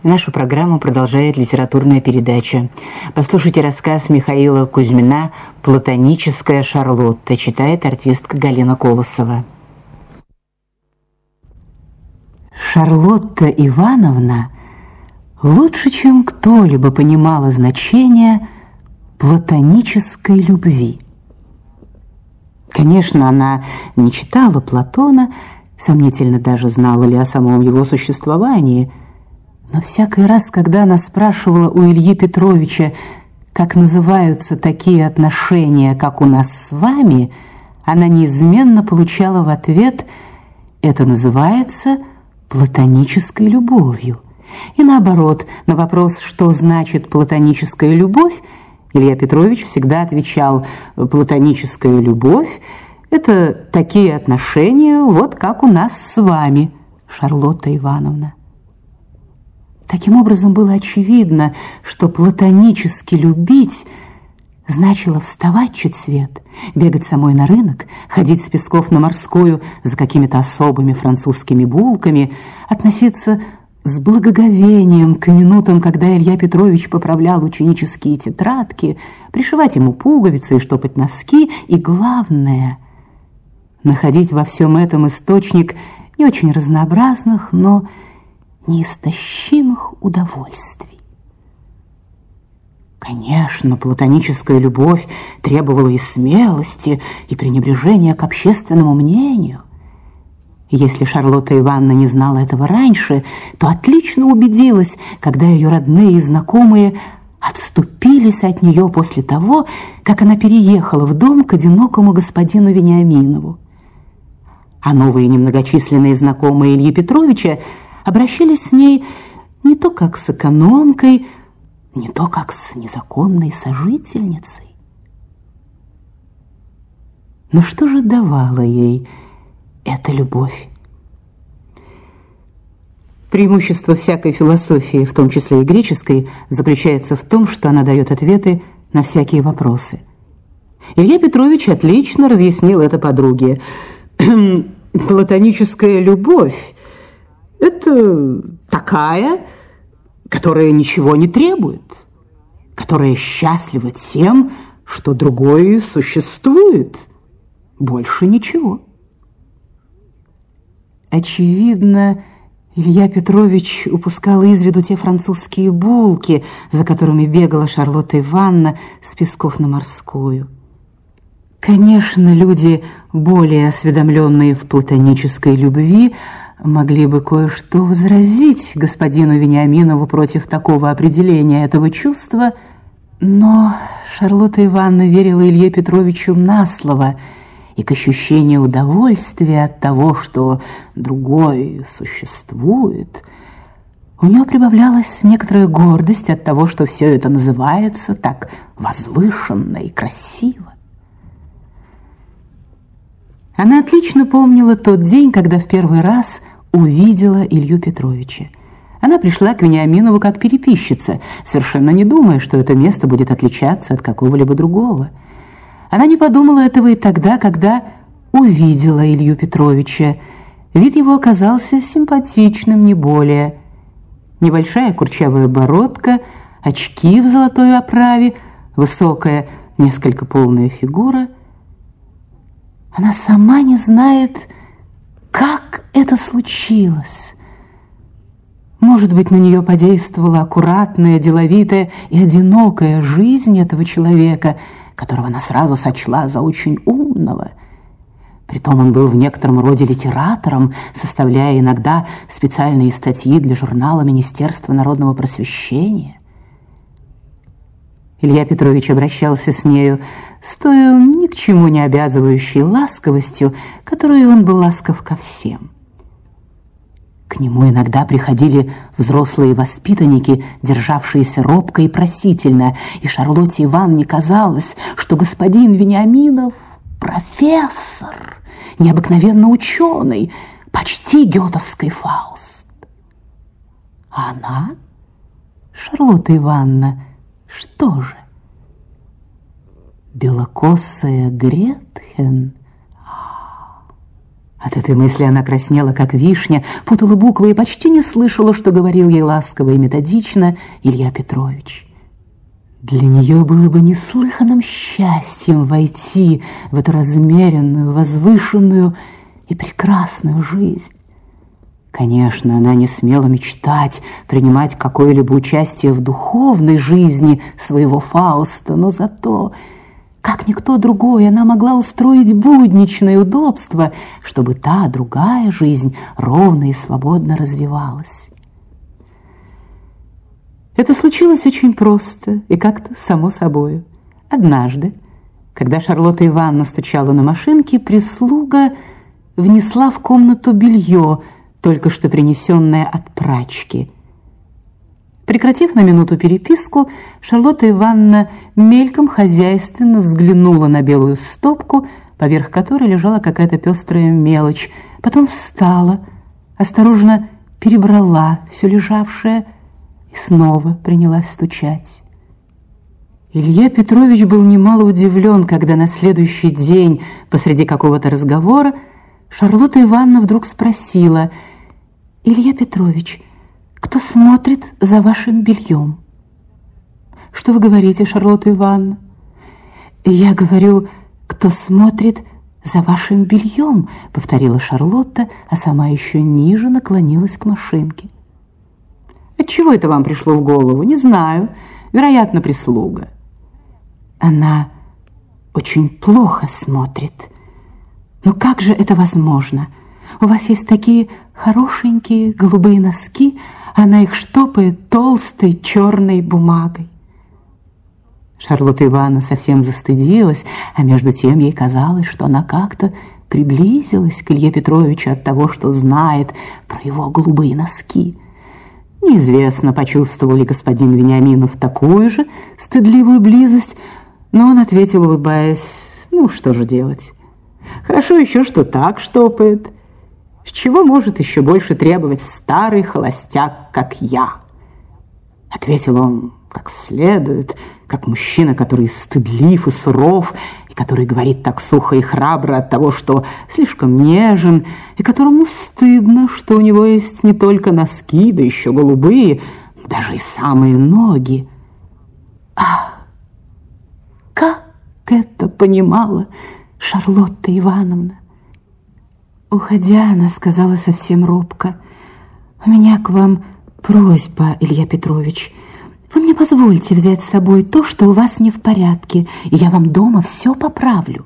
Нашу программу продолжает литературная передача. Послушайте рассказ Михаила Кузьмина «Платоническая Шарлотта». Читает артистка Галина Колосова. Шарлотта Ивановна лучше, чем кто-либо, понимала значение платонической любви. Конечно, она не читала Платона, сомнительно даже знала ли о самом его существовании, но всякий раз, когда она спрашивала у Ильи Петровича, как называются такие отношения, как у нас с вами, она неизменно получала в ответ: это называется платонической любовью. И наоборот, на вопрос, что значит платоническая любовь, Илья Петрович всегда отвечал: платоническая любовь – это такие отношения, вот как у нас с вами, Шарлотта Ивановна. Таким образом, было очевидно, что платонически любить значило вставать чуть свет, бегать самой на рынок, ходить с Песков на Морскую за какими-то особыми французскими булками, относиться с благоговением к минутам, когда Илья Петрович поправлял ученические тетрадки, пришивать ему пуговицы и штопать носки, и, главное, находить во всем этом источник не очень разнообразных, но неистощимых удовольствий. Конечно, платоническая любовь требовала и смелости, и пренебрежения к общественному мнению. Если Шарлотта Ивановна не знала этого раньше, то отлично убедилась, когда ее родные и знакомые отступились от нее после того, как она переехала в дом к одинокому господину Вениаминову. А новые немногочисленные знакомые Ильи Петровича обращались с ней не то как с экономкой, не то как с незаконной сожительницей. Но что же давала ей эта любовь? Преимущество всякой философии, в том числе и греческой, заключается в том, что она дает ответы на всякие вопросы. Илья Петрович отлично разъяснил это подруге. Платоническая любовь – это такая, которая ничего не требует, которая счастлива тем, что другое существует. Больше ничего. Очевидно, Илья Петрович упускал из виду те французские булки, за которыми бегала Шарлотта Ивановна с Песков на Морскую. Конечно, люди, более осведомленные в платонической любви, могли бы кое-что возразить господину Вениаминову против такого определения этого чувства, но Шарлотта Ивановна верила Илье Петровичу на слово, и к ощущению удовольствия от того, что другой существует, у нее прибавлялась некоторая гордость от того, что все это называется так возвышенно и красиво. Она отлично помнила тот день, когда в первый раз увидела Илью Петровича. Она пришла к Вениаминову как переписчица, совершенно не думая, что это место будет отличаться от какого-либо другого. Она не подумала этого и тогда, когда увидела Илью Петровича. Вид его оказался симпатичным, не более. Небольшая курчавая бородка, очки в золотой оправе, высокая, несколько полная фигура. Она сама не знает, как это случилось. Может быть, на нее подействовала аккуратная, деловитая и одинокая жизнь этого человека, которого она сразу сочла за очень умного. Притом он был в некотором роде литератором, составляя иногда специальные статьи для журнала Министерства народного просвещения. Илья Петрович обращался с нею с той ни к чему не обязывающей ласковостью, которой он был ласков ко всем. К нему иногда приходили взрослые воспитанники, державшиеся робко и просительно, и Шарлотте Ивановне казалось, что господин Вениаминов – профессор, необыкновенно ученый, почти гетовский Фауст. А она, Шарлотта Ивановна, что же? Белокосая Гретхен? От этой мысли она краснела, как вишня, путала буквы и почти не слышала, что говорил ей ласково и методично Илья Петрович. Для нее было бы неслыханным счастьем войти в эту размеренную, возвышенную и прекрасную жизнь. Конечно, она не смела мечтать принимать какое-либо участие в духовной жизни своего Фауста, но зато, как никто другой, она могла устроить будничное удобство, чтобы та другая жизнь ровно и свободно развивалась. Это случилось очень просто и как-то само собою. Однажды, когда Шарлотта Ивановна стучала на машинке, прислуга внесла в комнату белье, только что принесенное от прачки. Прекратив на минуту переписку, Шарлотта Ивановна мельком хозяйственно взглянула на белую стопку, поверх которой лежала какая-то пестрая мелочь, потом встала, осторожно перебрала все лежавшее и снова принялась стучать. Илья Петрович был немало удивлен, когда на следующий день посреди какого-то разговора Шарлотта Ивановна вдруг спросила: «Илья Петрович, кто смотрит за вашим бельем?» «Что вы говорите, Шарлотта Ивановна?» «Я говорю, кто смотрит за вашим бельем», — повторила Шарлотта, а сама еще ниже наклонилась к машинке. «Отчего это вам пришло в голову? Не знаю. Вероятно, прислуга». «Она очень плохо смотрит. Но как же это возможно? У вас есть такие хорошенькие голубые носки, она их штопает толстой черной бумагой». Шарлотта Ивановна совсем застыдилась, а между тем ей казалось, что она как-то приблизилась к Илье Петровичу от того, что знает про его голубые носки. Неизвестно, почувствовал ли господин Вениаминов такую же стыдливую близость, но он ответил, улыбаясь: «Ну, что же делать? Хорошо еще, что так штопает. С чего может еще больше требовать старый холостяк, как я?» Ответил он как следует, как мужчина, который стыдлив и суров, и который говорит так сухо и храбро от того, что слишком нежен, и которому стыдно, что у него есть не только носки, да еще голубые, но даже и самые ноги. Ах, как это понимала Шарлотта Ивановна! Уходя, она сказала совсем робко: «У меня к вам просьба, Илья Петрович. Вы мне позвольте взять с собой то, что у вас не в порядке, и я вам дома все поправлю».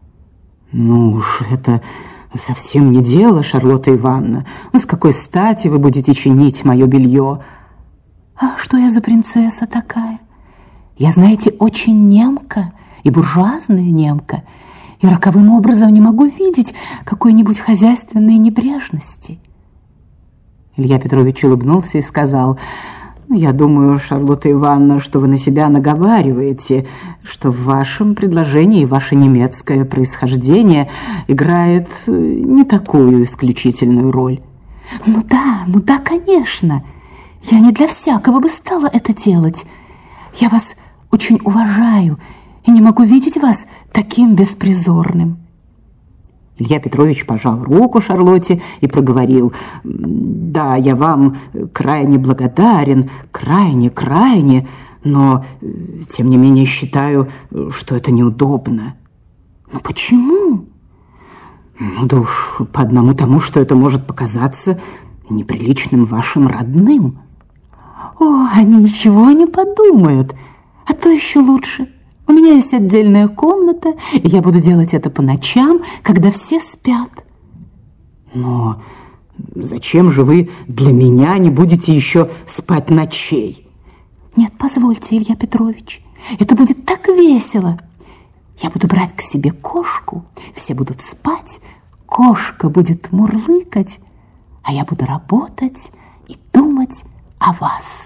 «Ну уж это совсем не дело, Шарлотта Ивановна. Ну с какой стати вы будете чинить мое белье?» «А что я за принцесса такая? Я, знаете, очень немка и буржуазная немка, и роковым образом не могу видеть какой-нибудь хозяйственной небрежности». Илья Петрович улыбнулся и сказал: «Я думаю, Шарлотта Ивановна, что вы на себя наговариваете, что в вашем предложении ваше немецкое происхождение играет не такую исключительную роль». Ну да, конечно. Я не для всякого бы стала это делать. Я вас очень уважаю и не могу видеть вас таким беспризорным». Илья Петрович пожал руку Шарлотте и проговорил: «Да, я вам крайне благодарен, крайне, но, тем не менее, считаю, что это неудобно». «Но почему?» «Ну да уж по одному тому, что это может показаться неприличным вашим родным». «О, они ничего не подумают, а то еще лучше. У меня есть отдельная комната, и я буду делать это по ночам, когда все спят». «Но зачем же вы для меня не будете еще спать ночей?» «Нет, позвольте, Илья Петрович, это будет так весело. Я буду брать к себе кошку, все будут спать, кошка будет мурлыкать, а я буду работать и думать о вас».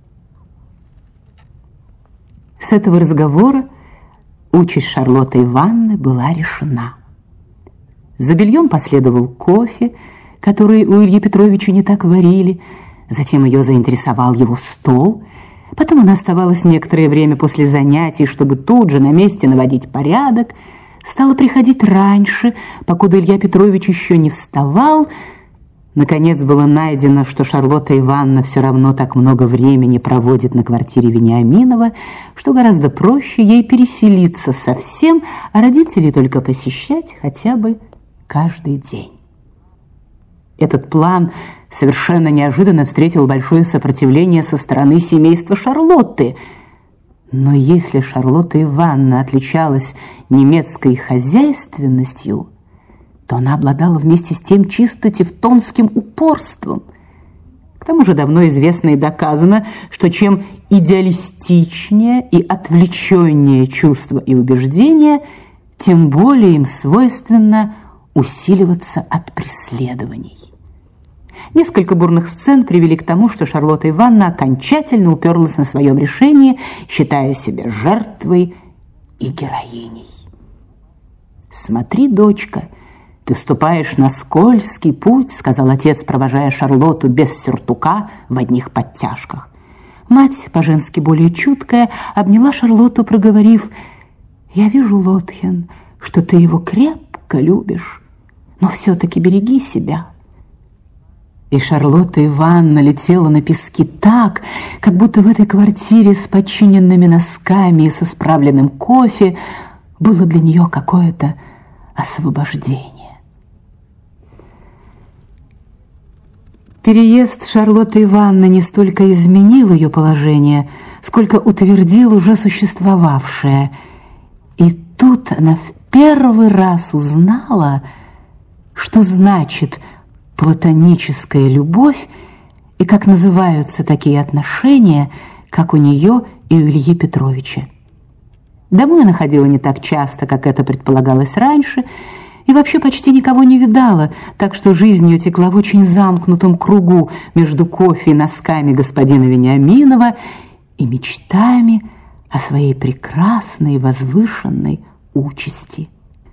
С этого разговора участь Шарлотты Ивановны была решена. За бельем последовал кофе, который у Ильи Петровича не так варили. Затем ее заинтересовал его стол. Потом она оставалась некоторое время после занятий, чтобы тут же на месте наводить порядок. стала приходить раньше, покуда Илья Петрович еще не вставал. Наконец было найдено, что Шарлотта Ивановна все равно так много времени проводит на квартире Вениаминова, что гораздо проще ей переселиться совсем, а родителей только посещать хотя бы каждый день. Этот план совершенно неожиданно встретил большое сопротивление со стороны семейства Шарлотты. Но если Шарлотта Ивановна отличалась немецкой хозяйственностью, то она обладала вместе с тем чисто тевтонским упорством. К тому же давно известно и доказано, что чем идеалистичнее и отвлеченнее чувства и убеждения, тем более им свойственно усиливаться от преследований. Несколько бурных сцен привели к тому, что Шарлотта Ивановна окончательно уперлась на своем решении, считая себя жертвой и героиней. «Смотри, дочка, ты ступаешь на скользкий путь», — сказал отец, провожая Шарлотту без сюртука в одних подтяжках. Мать, по-женски более чуткая, обняла Шарлотту, проговорив: «Я вижу, Лотхен, что ты его крепко любишь, но все-таки береги себя». И Шарлотта Ивановна летела на пески так, как будто в этой квартире с подчиненными носками и со справленным кофе было для нее какое-то освобождение. Переезд Шарлотты Ивановны не столько изменил ее положение, сколько утвердил уже существовавшее. И тут она в первый раз узнала, что значит платоническая любовь и как называются такие отношения, как у нее и у Ильи Петровича. Домой она ходила не так часто, как это предполагалось раньше, и вообще почти никого не видала, так что жизнь ее текла в очень замкнутом кругу между кофе и носками господина Вениаминова и мечтами о своей прекрасной и возвышенной участи.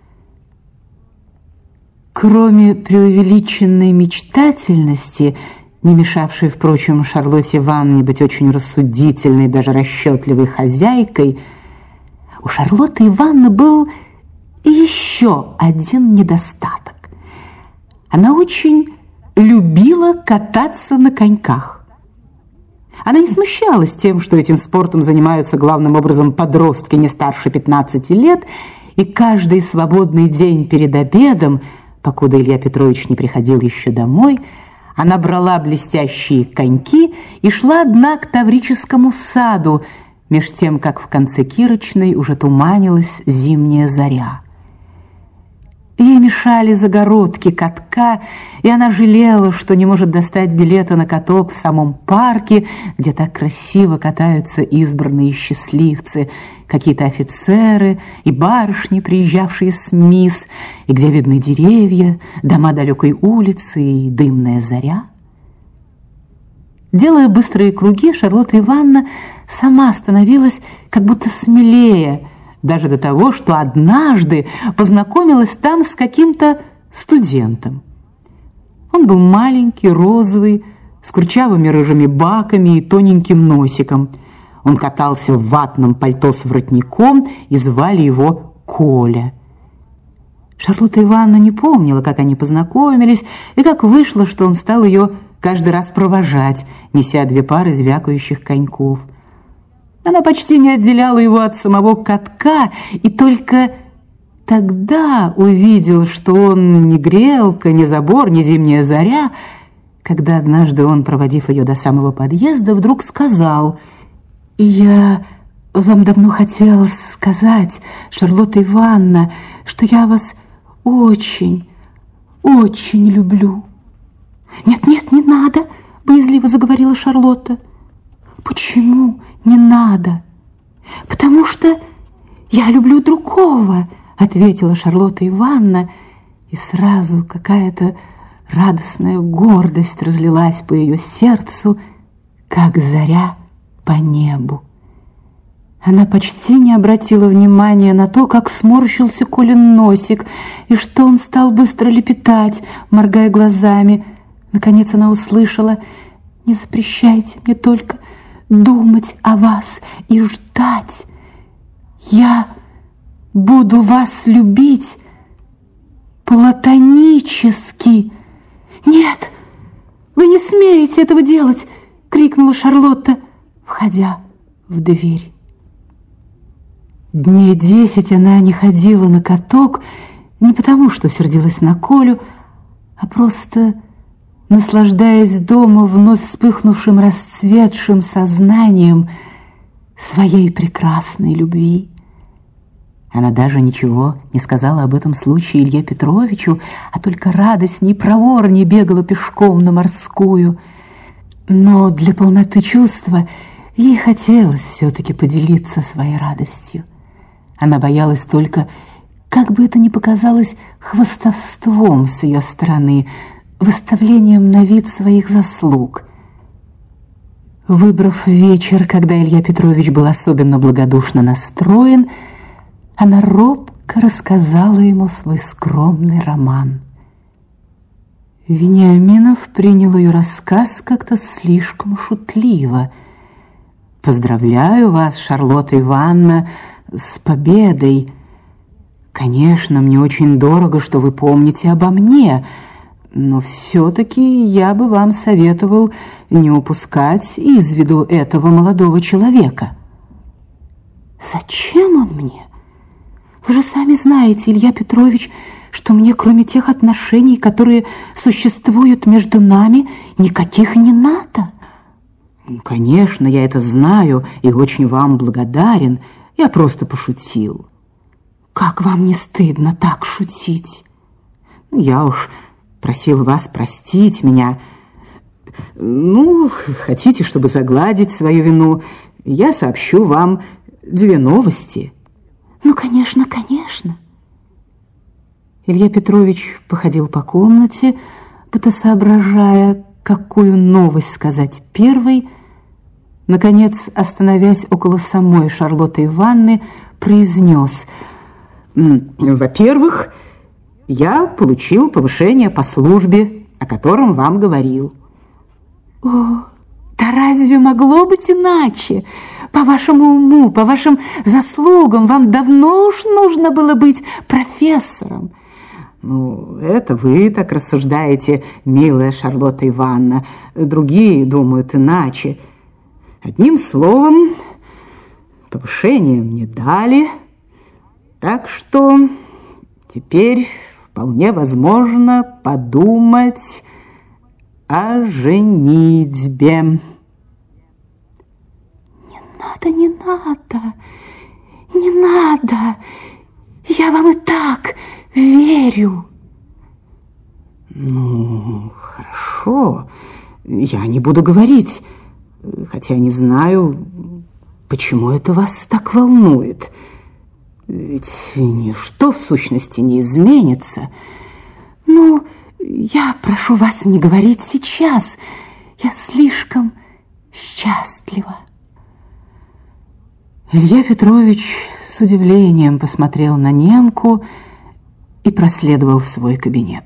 Кроме преувеличенной мечтательности, не мешавшей, впрочем, Шарлотте Ивановне быть очень рассудительной, даже расчетливой хозяйкой, у Шарлотты Ивановны был еще один недостаток. Она очень любила кататься на коньках. Она не смущалась тем, что этим спортом занимаются главным образом подростки не старше 15 лет, и каждый свободный день перед обедом, покуда Илья Петрович не приходил еще домой, она брала блестящие коньки и шла одна к Таврическому саду, меж тем, как в конце Кирочной уже туманилась зимняя заря. Ей мешали загородки катка, и она жалела, что не может достать билета на каток в самом парке, где так красиво катаются избранные счастливцы, какие-то офицеры и барышни, приезжавшие с мисс, и где видны деревья, дома далекой улицы и дымная заря. Делая быстрые круги, Шарлотта Ивановна сама становилась как будто смелее, даже до того, что однажды познакомилась там с каким-то студентом. Он был маленький, розовый, с курчавыми рыжими баками и тоненьким носиком. Он катался в ватном пальто с воротником, и звали его Коля. Шарлотта Ивановна не помнила, как они познакомились, и как вышло, что он стал ее каждый раз провожать, неся 2 пары звякающих коньков. Она почти не отделяла его от самого катка, и только тогда увидела, что он не грелка, не забор, не зимняя заря, когда однажды он, проводив ее до самого подъезда, вдруг сказал: «Я вам давно хотел сказать, Шарлотта Ивановна, что я вас очень, очень люблю». «Нет, не надо», — боязливо заговорила Шарлотта. «Почему не надо?» «Потому что я люблю другого», — ответила Шарлотта Ивановна, и сразу какая-то радостная гордость разлилась по ее сердцу, как заря по небу. Она почти не обратила внимания на то, как сморщился Колин носик, и что он стал быстро лепетать, моргая глазами. Наконец она услышала: «Не запрещайте мне только думать о вас и ждать. Я буду вас любить платонически». «Нет, вы не смеете этого делать!» — крикнула Шарлотта, входя в дверь. Дней 10 она не ходила на каток не потому, что сердилась на Колю, а просто наслаждаясь дома вновь вспыхнувшим расцветшим сознанием своей прекрасной любви. Она даже ничего не сказала об этом случае Илье Петровичу, а только радостней, проворней бегала пешком на Морскую. Но для полноты чувства ей хотелось все-таки поделиться своей радостью. Она боялась только, как бы это ни показалось хвастовством с ее стороны, выставлением на вид своих заслуг. Выбрав вечер, когда Илья Петрович был особенно благодушно настроен, она робко рассказала ему свой скромный роман. Вениаминов принял ее рассказ как-то слишком шутливо. «Поздравляю вас, Шарлотта Ивановна, с победой. Конечно, мне очень дорого, что вы помните обо мне, но все-таки я бы вам советовал не упускать из виду этого молодого человека». «Зачем он мне? Вы же сами знаете, Илья Петрович, что мне, кроме тех отношений, которые существуют между нами, никаких не надо». «Конечно, я это знаю и очень вам благодарен. Я просто пошутил». «Как вам не стыдно так шутить?» «Я уж просил вас простить меня. Ну, хотите, чтобы загладить свою вину, я сообщу вам 2 новости». «Ну, конечно, конечно». Илья Петрович походил по комнате, будто соображая, какую новость сказать первой. Наконец, остановясь около самой Шарлотты Ивановны, произнес: «Во-первых, я получил повышение по службе, о котором вам говорил». «О, да разве могло быть иначе? По вашему уму, по вашим заслугам вам давно уж нужно было быть профессором». «Ну, это вы так рассуждаете, милая Шарлотта Ивановна. Другие думают иначе. Одним словом, повышение мне дали, так что теперь вполне возможно подумать о женитьбе». «Не надо, не надо, я вам и так верю». «Ну, хорошо, я не буду говорить, хотя не знаю, почему это вас так волнует. Ведь ничто в сущности не изменится». «Ну, я прошу вас не говорить сейчас, я слишком счастлива». Илья Петрович с удивлением посмотрел на немку и проследовал в свой кабинет.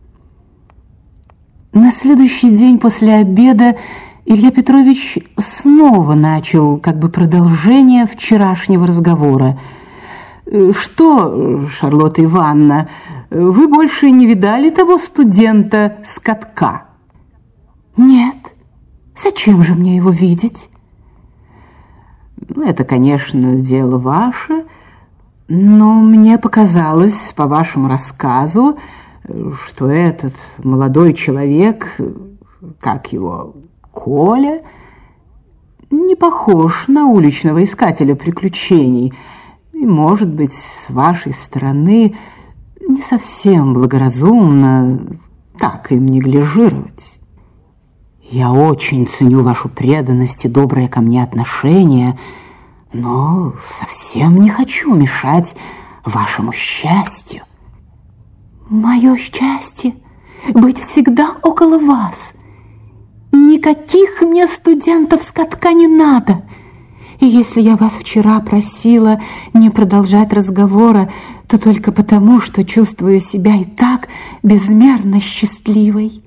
На следующий день после обеда Илья Петрович снова начал как бы продолжение вчерашнего разговора. «Что, Шарлотта Ивановна, вы больше не видали того студента с катка?» «Нет. Зачем же мне его видеть?» «Ну, это, конечно, дело ваше, но мне показалось по вашему рассказу, что этот молодой человек, как его, Коля, не похож на уличного искателя приключений, и, может быть, с вашей стороны не совсем благоразумно так им неглижировать. Я очень ценю вашу преданность и доброе ко мне отношение, но совсем не хочу мешать вашему счастью». «Мое счастье — быть всегда около вас. Никаких мне студентов с катка не надо. И если я вас вчера просила не продолжать разговора, то только потому, что чувствую себя и так безмерно счастливой».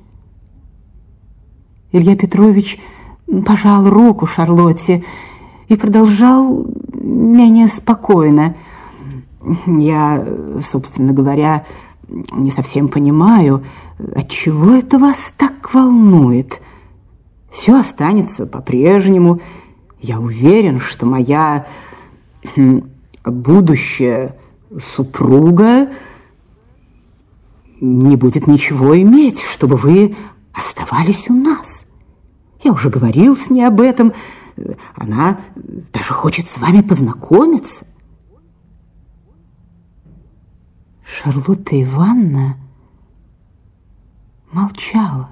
Илья Петрович пожал руку Шарлотте и продолжал менее спокойно: Я, собственно говоря, не совсем понимаю, отчего это вас так волнует. Все останется по-прежнему. Я уверен, что моя будущая супруга не будет ничего иметь, чтобы вы оставались у нас. Я уже говорил с ней об этом. Она даже хочет с вами познакомиться. Шарлотта Ивановна молчала.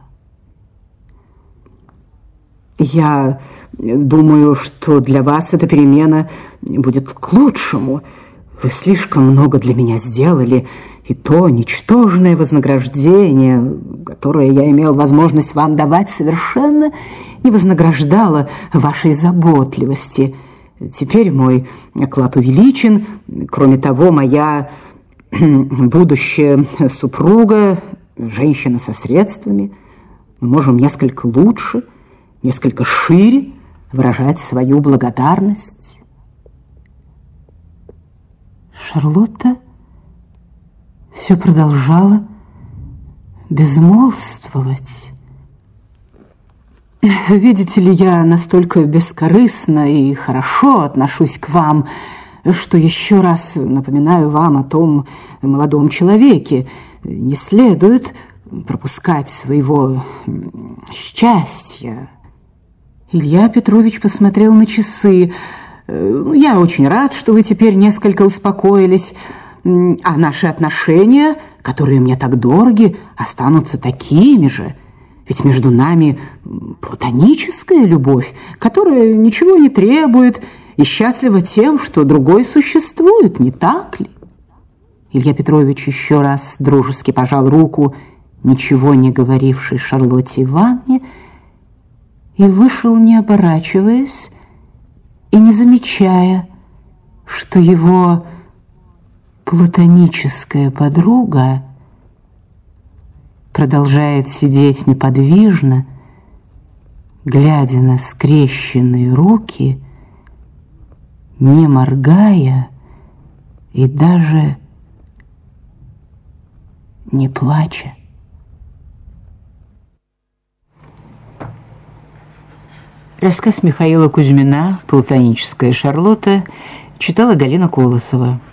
Я думаю, что для вас эта перемена будет к лучшему. Вы слишком много для меня сделали, и то ничтожное вознаграждение, которое я имел возможность вам давать, совершенно не вознаграждало вашей заботливости. Теперь мой оклад увеличен. Кроме того, моя будущая супруга, женщина со средствами, мы можем несколько лучше, несколько шире выражать свою благодарность. Шарлотта все продолжала безмолвствовать. Видите ли, я настолько бескорыстно и хорошо отношусь к вам, что еще раз напоминаю вам о том молодом человеке. Не следует пропускать своего счастья. Илья Петрович посмотрел на часы. Я очень рад, что вы теперь несколько успокоились, а наши отношения, которые мне так дороги, останутся такими же. Ведь между нами платоническая любовь, которая ничего не требует и счастлива тем, что другой существует, не так ли? Илья Петрович еще раз дружески пожал руку ничего не говорившей Шарлотте Ивановне и вышел, не оборачиваясь и не замечая, что его платоническая подруга продолжает сидеть неподвижно, глядя на скрещенные руки, не моргая и даже не плача. Рассказ Михаила Кузьмина «Платоническая Шарлотта» читала Галина Колосова.